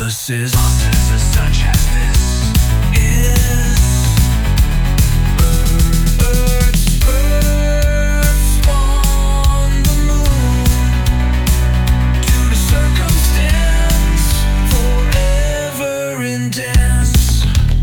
hypothesis such as this is Earth's on the moon due to circumstance, forever in dance.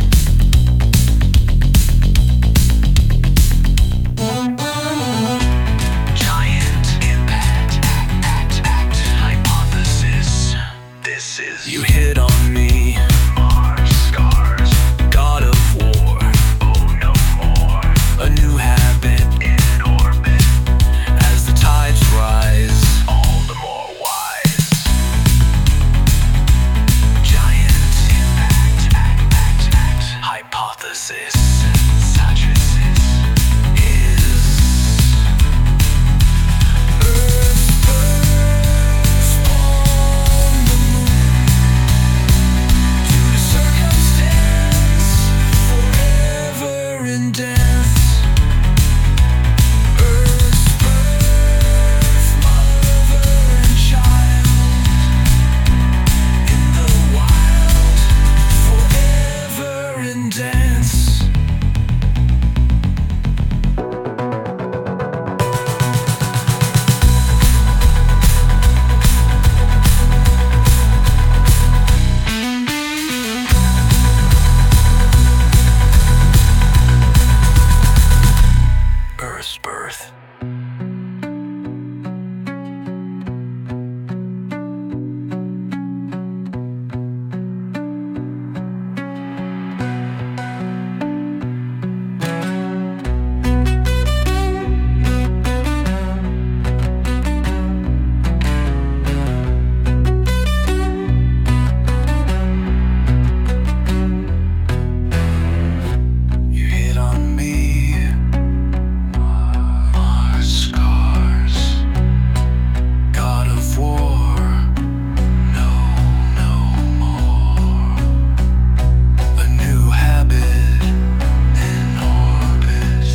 Giant impact, act, hypothesis. This is you hit on me. Mars scars, god of war. Oh, no more. A new habit in orbit. As the tides rise, all the more wise. Giant impact, act, hypothesis. Such as this is Earth's on the moon due to circumstance, forever in dance. Earth's birth, mother and child in the wild, forever in dance. Earth's birth. You hit on me. Mars scars, god of war. No more. A new habit in orbit.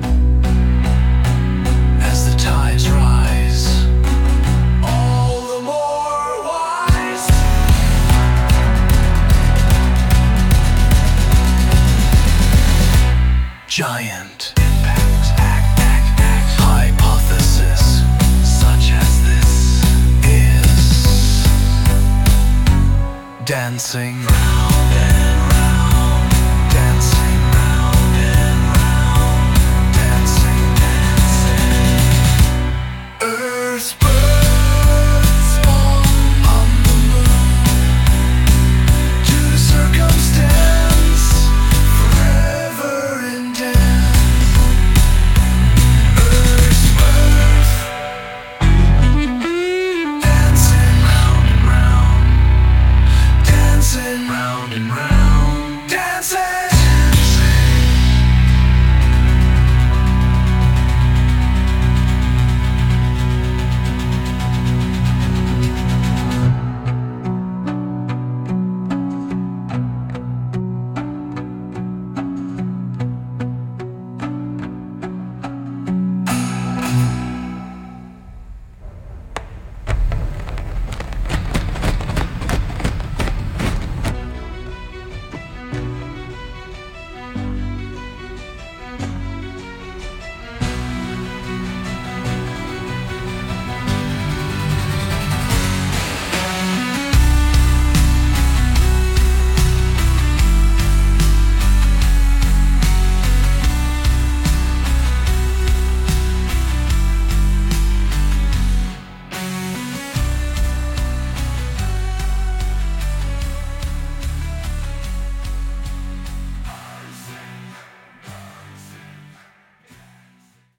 As the tides rise, all the more wise. Giant impact, act, hypothesis such as this is dancing.